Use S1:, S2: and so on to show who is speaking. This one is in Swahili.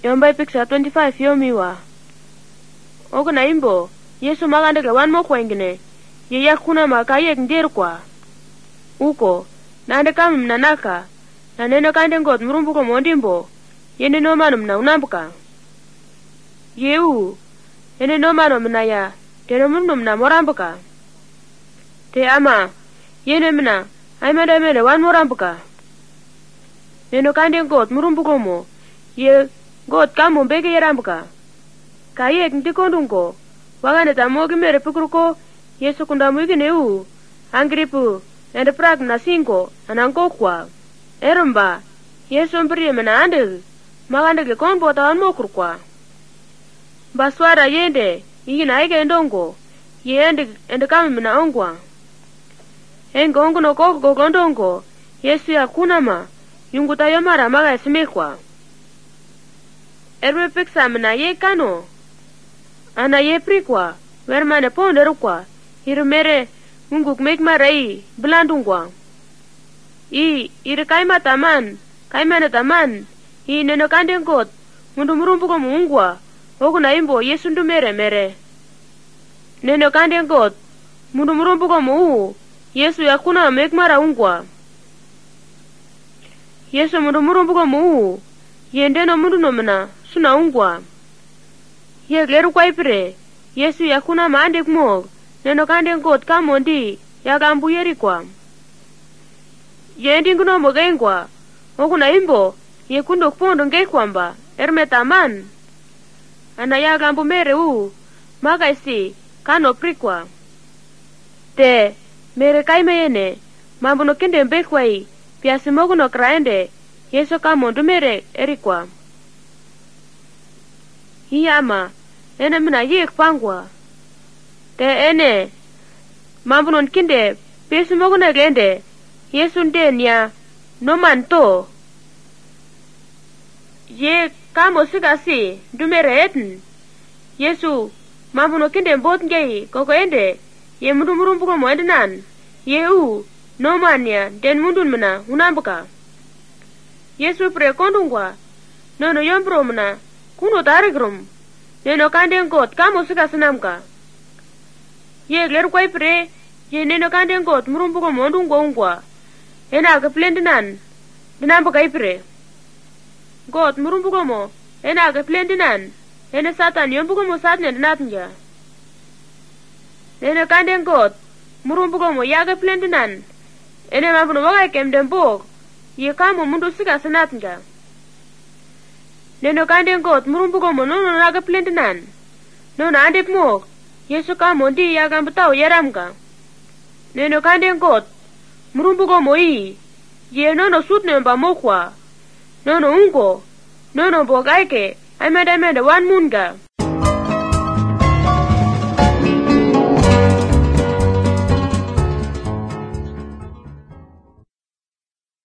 S1: Yomba picture 25 yomiwa. Ogo na imbo, Yesu magande ke wan mo kwengine. Ye yakuna makayek ndir kwa. Uko, nande kama mnanaka. Na neno kande ngot mrumbuko mondimbo. Yene no mano mna unambuka. Yeu, yene no mano mna ya. Teno mno mna morambuka. Te ama, yene mna. Aimende mende wan morambuka. Neno kande ngot mrumbuko mo. Ye got kamo mbeke yerambuka. Kayek ntikondungo. Wagane tamogi mere pukuruko. Yesu kundamuigi neu. Angripu. Ende prak na singo. Anango kwa. Erumba. Yesu mbiri mena andil. Magande ke konbo tawan mokur kwa. Baswara yende. Igina aike ndongo. Ye ende kame mena ongwa. Engo ongo no koko kondongo. Yesu ya kunama. Yungu tayo mara maga esimekwa. Erwe peksa mena ye kano. Ana ye prikwa. Wermane ponderukwa. Hirumere. Unguk mek marai. Belandungwa. Iri kaima taman. Kaimane taman. Neno kande ngot. Mundu murumbuko muungwa. Ogu na imbo Yesu ndu mere. Neno kande ngot. Mundu murumbuko muu. Yesu yakuna mek mara ungwa. Yesu mundu murumbuko muu. Yendeno mundu nomena. Suna ungwa. Ye gleru kwa ipre. Yesu yakuna maandek mo. Neno kande ngot kamondi. Yagambu yeri kwa. Yendi nguno mogengwa. Ogu na imbo. Ye kundo kupondo nge kwamba. Erme taman. Ana yagambu mere Maga isi. Kano prikwa. Te. Mere kaime yene. Mambu no kende mbekwai. Piasi mogu no kraende. Yesu kamondu mere erikwa. Hiyama. Ene mina yek pangwa. Te ene. Mambu no kende. Piasi mogu no gende. Yesu ndenya. No manto. Ye kamo sigasi. Dumere eten. Yesu. Mambu no kende mbot ngei. Koko ende. Ye mundu murumbuko mo endenan. Ye no mania. Den mundun mina. Unambuka. Yesu pre kondungwa. Nono yombro mina. Kuno tarigrum. Neno kande ngot. Kamo sigasi namka. Ye gleru kwa ipre. Ye neno kande ngot. Murumbuko mo ndungwa ungwa. Ena ke plendinan. Dinambuka ipre. Got murumbuko mo. Ena ke plendinan. Ene satan yombuko mo satnya dinatnya. Nene kande ngot. Murumbuko mo yaga plendinan. Ene mabuno waga kemdembok. Ye kamo mundu sika sanatnya. Nene kande ngot. Murumbuko mo nono naga plendinan. Nono andip mok. Yesu kamo ndi yaga mbutao yaramka. Nene kande ngot. Murumbuko mo ye nono sutne mba mokwa. Nono ungo. Nono bogaike. Aimende wan munga.